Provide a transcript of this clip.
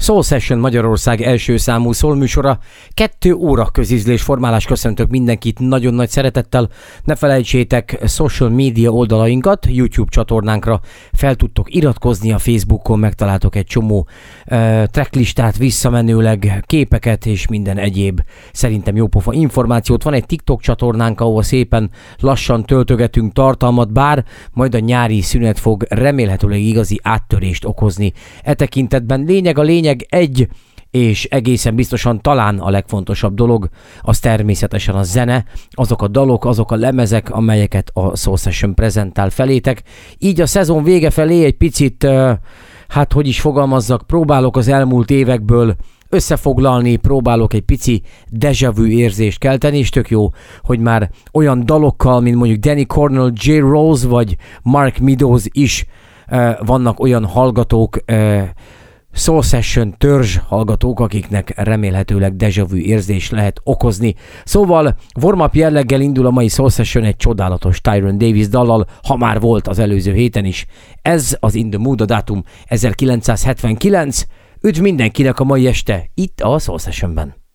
Soul Session Magyarország első számú soul műsora, 2 óra közízlés formálás. Köszöntök mindenkit nagyon nagy szeretettel. Ne felejtsétek social media oldalainkat, YouTube csatornánkra fel tudtok iratkozni, a Facebookon megtaláltok egy csomó tracklistát, visszamenőleg képeket és minden egyéb szerintem jópofa információt. Van egy TikTok csatornánk, ahol szépen lassan töltögetünk tartalmat, bár majd a nyári szünet fog remélhetőleg igazi áttörést okozni e tekintetben. A lényeg egy, és egészen biztosan talán a legfontosabb dolog, az természetesen a zene, azok a dalok, azok a lemezek, amelyeket a Soul Session prezentál felétek. Így a szezon vége felé egy picit, hogy is fogalmazzak, próbálok az elmúlt évekből összefoglalni, próbálok egy pici déjà vu érzést kelteni, és tök jó, hogy már olyan dalokkal, mint mondjuk Danny Cornell, J. Rose vagy Mark Meadows is vannak olyan hallgatók, Soul Session törzs hallgatók, akiknek remélhetőleg déjà vu érzést lehet okozni. Szóval warm-up jelleggel indul a mai Soul Session egy csodálatos Tyrone Davis dallal, ha már volt az előző héten is. Ez az In The Mood, a dátum 1979. Üdv mindenkinek a mai este itt a Soul Sessionben.